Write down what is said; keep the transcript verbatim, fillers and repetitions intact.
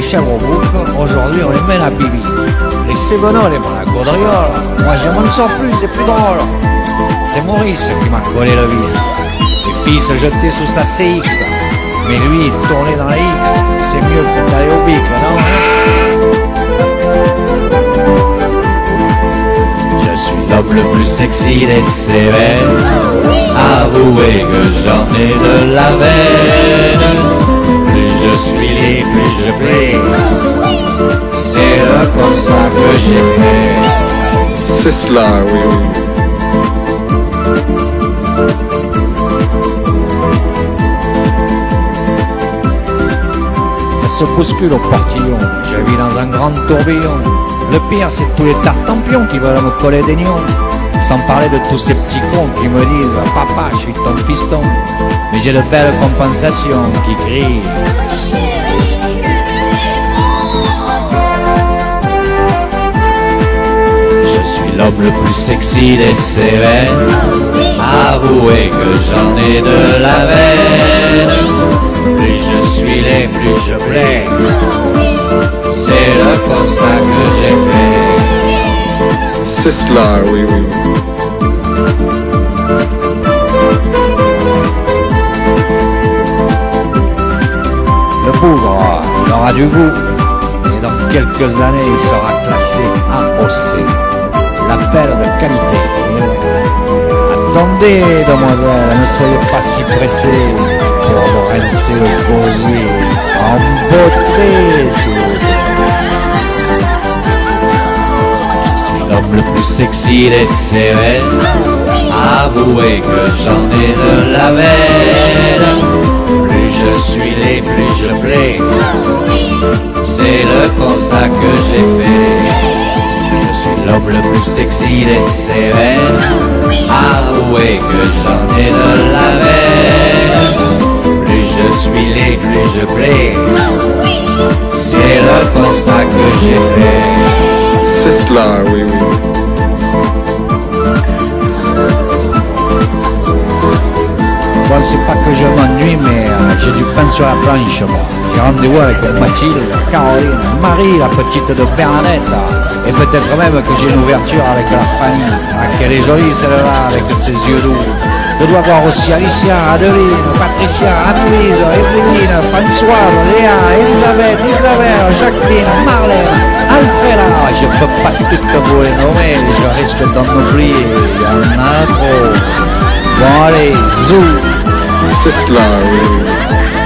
Sherbrooke, aujourd'hui on les mène à Bibi. Les Ségonoles et la Gaudriolle, moi je m'en sors plus, c'est plus drôle. C'est Maurice qui m'a collé le vis. Les filles se jetaient sous sa C X, mais lui il tournait dans la X, c'est mieux que d'aller au bic, non? Je suis l'homme le plus sexy des Cévennes. Avouez que j'en ai de la veine. Plus je suis laid, plus je plais. C'est le constat que j'ai fait. C'est cela, oui, oui. Ça se bouscule au portillon, je vis dans un grand tourbillon. Le pire c'est tous les tartampions qui veulent me coller des nions. Sans parler de tous ces petits cons qui me disent « Papa, je suis ton fiston ». Mais j'ai de belles compensations qui crient Je suis l'homme le plus sexy des Cévennes. Avouez que j'en ai de la veine. Plus je suis laid, plus je plais. C'est le constat que j'ai fait. C'est cela, oui, oui. Le bougre, il aura du goût. Et dans quelques années, il sera classé A O C. La perle de qualité. Attendez, demoiselle, ne soyez pas si pressée pour vous rincer le gosier en beauté, s'il vous plaît. Je suis l'homme le plus sexy des Cévennes. Avouez que j'en ai de la veine. Plus je suis laid, plus je plais. C'est le constat que j'ai fait. Je suis l'homme le plus sexy des Cévennes. Avouez que j'en ai de la veine. Plus je suis laid, plus je plais. C'est le constat que j'ai fait. C'est cela, oui, oui. Bon, c'est pas que je m'ennuie, mais euh, j'ai du pain sur la planche, moi. J'ai rendez-vous avec Mathilde, Caroline, Marie, la petite de Bernadette. Et peut-être même que j'ai une ouverture avec la famille. Ah, qu'elle est jolie celle-là, avec ses yeux doux. Je dois voir aussi Alicia, Adeline, Patricia, Anne-Louise, Evelyne, Françoise, Léa, Elisabeth, Isabelle, Jacqueline, Marlène, Alfreda. Je peux pas toutes vous les nommer, je risque d'en oublier. Il y en a trop. Bon allez, zou. C'est cela, oui, oui.